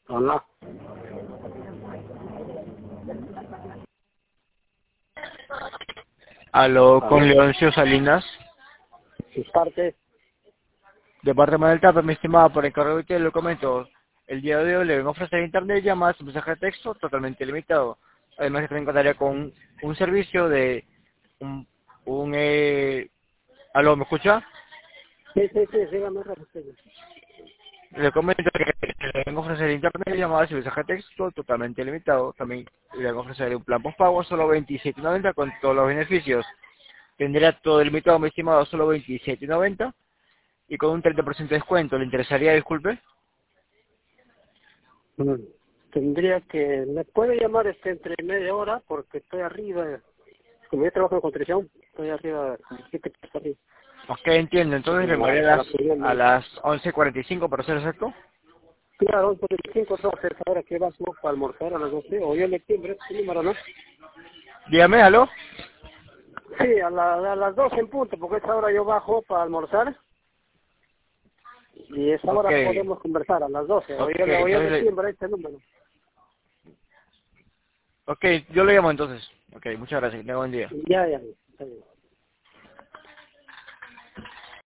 Hola. Aló, con Aló. Leoncio Salinas, Sus partes. de parte de Manuel Tapa, mi estimado, por el correo que te lo comento. El día de hoy le vengo a ofrecer internet, llamadas, mensaje de texto totalmente limitado. Además que también contaría con un servicio de un. ¿Aló, me escucha? Sí, dígame, usted. Le comento que le vengo a ofrecer internet, llamadas y mensaje de texto totalmente limitado. También le vengo a ofrecer un plan postpago solo 27.90 con todos los beneficios. Tendría todo limitado, mi estimado, solo 27.90 y con un 30% de descuento. ¿Le interesaría, disculpe? Mm. Tendría que... ¿Me puede llamar entre media hora? Porque estoy arriba. Como yo trabajo en construcción, estoy arriba. ¿Qué está arriba? Ok, entiendo. Entonces le llamaré A la a primera. las 11:45 para ser exacto. Claro, por el 5 12, ahora que vas ¿no? Para almorzar a las 12. O yo le timbre este número, ¿no? Dígame, ¿aló? Sí, a las 12 en punto, porque a esa hora yo bajo para almorzar. Y a esa Ok, hora podemos conversar a las 12. O ok, yo le entonces, timbre este número. ok, yo le llamo entonces. Ok, muchas gracias. Que tenga buen día. Ya, está bien.